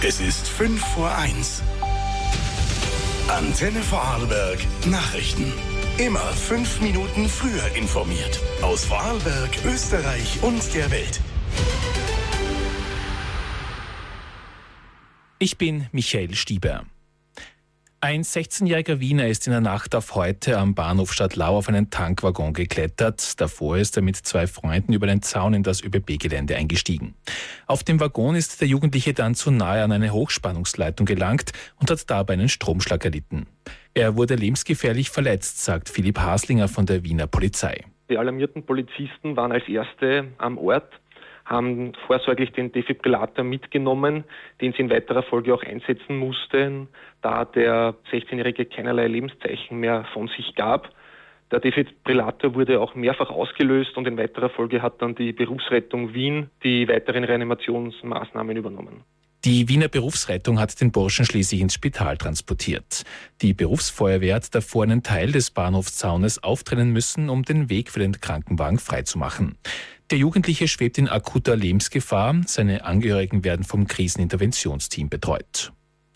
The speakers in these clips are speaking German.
Es ist 5:05. Antenne Vorarlberg Nachrichten. Immer 5 Minuten früher informiert. Aus Vorarlberg, Österreich und der Welt. Ich bin Michael Stieber. Ein 16-jähriger Wiener ist in der Nacht auf heute am Bahnhof Stadtlau auf einen Tankwaggon geklettert. Davor ist er mit 2 Freunden über den Zaun in das ÖBB-Gelände eingestiegen. Auf dem Waggon ist der Jugendliche dann zu nahe an eine Hochspannungsleitung gelangt und hat dabei einen Stromschlag erlitten. Er wurde lebensgefährlich verletzt, sagt Philipp Haslinger von der Wiener Polizei. Die alarmierten Polizisten waren als Erste am Ort, haben vorsorglich den Defibrillator mitgenommen, den sie in weiterer Folge auch einsetzen mussten, da der 16-Jährige keinerlei Lebenszeichen mehr von sich gab. Der Defibrillator wurde auch mehrfach ausgelöst und in weiterer Folge hat dann die Berufsrettung Wien die weiteren Reanimationsmaßnahmen übernommen. Die Wiener Berufsrettung hat den Burschen schließlich ins Spital transportiert. Die Berufsfeuerwehr hat davor einen Teil des Bahnhofszaunes auftrennen müssen, um den Weg für den Krankenwagen freizumachen. Der Jugendliche schwebt in akuter Lebensgefahr. Seine Angehörigen werden vom Kriseninterventionsteam betreut.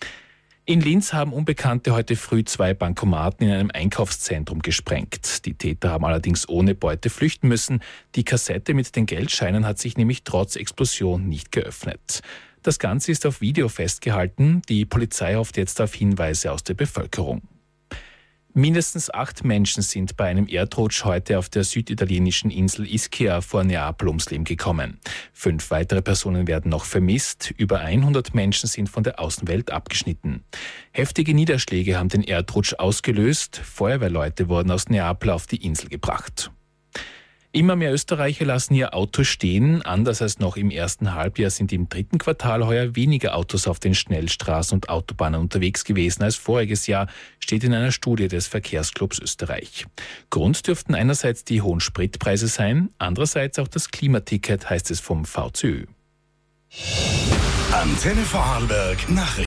In Linz haben Unbekannte heute früh 2 Bankomaten in einem Einkaufszentrum gesprengt. Die Täter haben allerdings ohne Beute flüchten müssen. Die Kassette mit den Geldscheinen hat sich nämlich trotz Explosion nicht geöffnet. Das Ganze ist auf Video festgehalten. Die Polizei hofft jetzt auf Hinweise aus der Bevölkerung. Mindestens 8 Menschen sind bei einem Erdrutsch heute auf der süditalienischen Insel Ischia vor Neapel ums Leben gekommen. 5 weitere Personen werden noch vermisst. Über 100 Menschen sind von der Außenwelt abgeschnitten. Heftige Niederschläge haben den Erdrutsch ausgelöst. Feuerwehrleute wurden aus Neapel auf die Insel gebracht. Immer mehr Österreicher lassen ihr Auto stehen. Anders als noch im ersten Halbjahr sind im 3. Quartal heuer weniger Autos auf den Schnellstraßen und Autobahnen unterwegs gewesen als voriges Jahr, steht in einer Studie des Verkehrsclubs Österreich. Grund dürften einerseits die hohen Spritpreise sein, andererseits auch das Klimaticket, heißt es vom VCÖ. Antenne Vorarlberg Nachrichten.